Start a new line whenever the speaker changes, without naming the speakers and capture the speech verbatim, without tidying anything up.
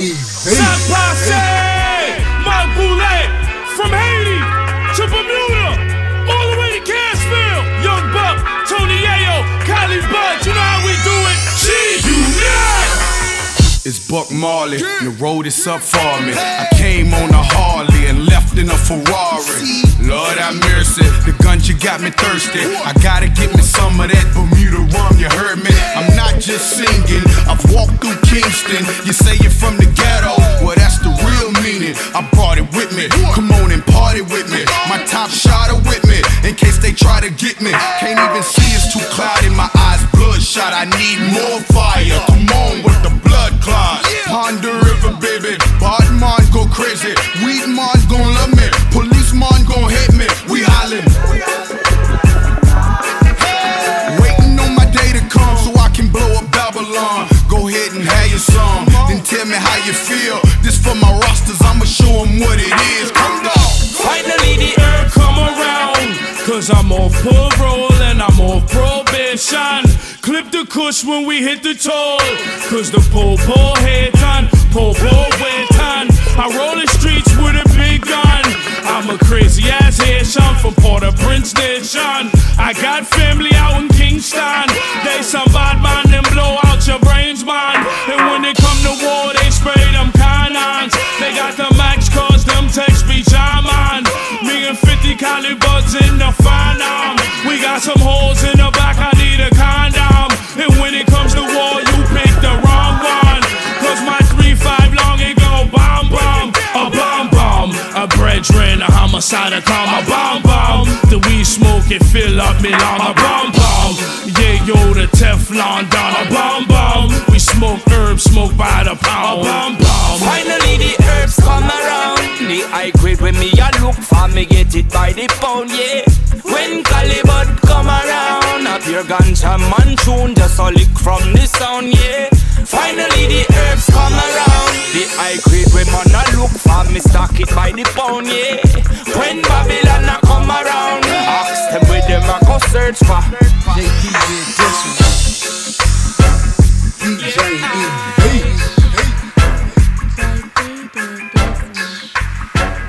Saint-Passe, Marc Boulet, from Haiti to Bermuda, all the way to Cashville. Young Buck, Tony Yayo, Kylie Bud, you know how we do it. G-Unit!
It's Buck Marley, and the road is up for me. I came on a Harley and left in a Ferrari. Lord have mercy, the ganja got me thirsty. I gotta get me some of that Bermuda rum, you heard me? I'm not just singing, I've walked through Kingston. You say you're from the ghetto, well that's the real meaning. I brought it with me, come on and party with me. My top shotter with me, in case they try to get me. Can't even see, it's too cloudy, my eyes bloodshot. I need more fire, come on with the blood clot. Ponder River, baby, bad man go crazy. Weed man gon' love me, police man gon' hate me. We hollin', waiting on my day to come so I can blow up Babylon. Go ahead and have your song, then tell me how you feel. This for my rosters, I'ma show them what it is. Come on.
Finally the herb come around, cause I'm off parole and I'm off probation. Clip the kush when we hit the toll, cause the po-po head on, po-po wet on. I roll the streets with a big gun. I'm a crazy ass Haitian from Port-au-Prince Nation. I got family out in Kingston. They some bad man, them blow out your brains, man. And when they come to war, they spray them cannons. They got the max cause them text be German. Me and fifty calibers in the phantom. We got some holes in the back, I need a condom. And when it comes to war, you pick the wrong one. Cause my three five long, it go bomb bomb. A bomb bomb, a brethren, a homicide, a comma, bomb bomb. The weed smoke, it fill up me long, a bomb bomb. Yeah, yo, the Teflon down, a bomb bomb. We smoke herbs, smoke by the pound, a bomb bomb.
Finally the herbs come around. The high grade when me a look for, me get it by the pound, yeah. When Calibut come around, a pure ganja man tune, just a lick from the sound, yeah. Finally the herbs come around. The high grade when man a look for, me stock it by the pound, yeah. When Babylon a come around, ask them where them a go search for.